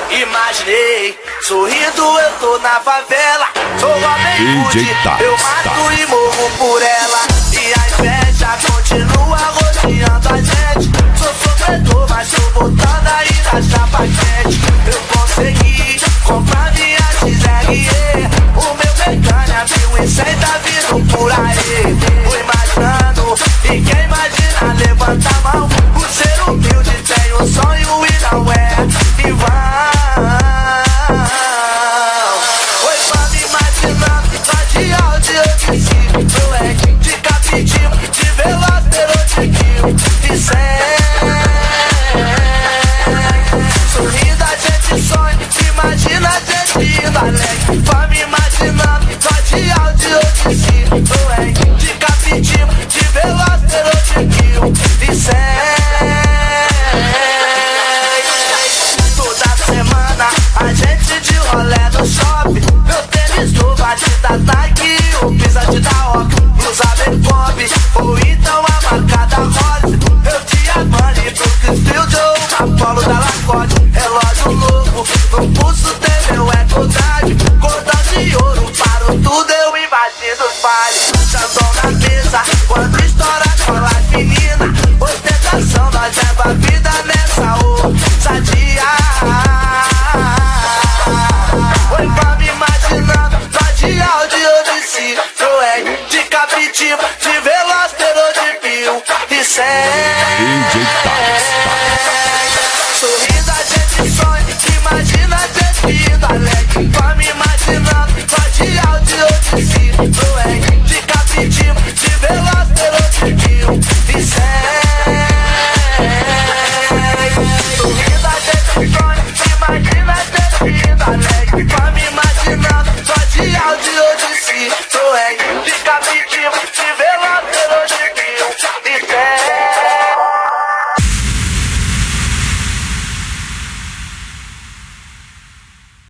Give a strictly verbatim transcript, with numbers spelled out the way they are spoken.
Imaginei, sorrindo eu tô na favela. Sou homem rude, eu mato e morro por ela. E a inveja continua rodeando a gente. Sou sofredor, mas tô voltando aí na chapa quente. Eu consegui comprar minha X R E. O meu mecânia viu e cem tá vindo por aí. Tô imaginando, e quem imagina levanta a mão. O ser humilde tem um sonho e não é em vão. Oi, pra me imaginando, só de áudio eu disse. Eu é de capitinho, de veloz, de kill. E sem sorrindo a gente sonha, imagina a gente indo além. Pra me imaginar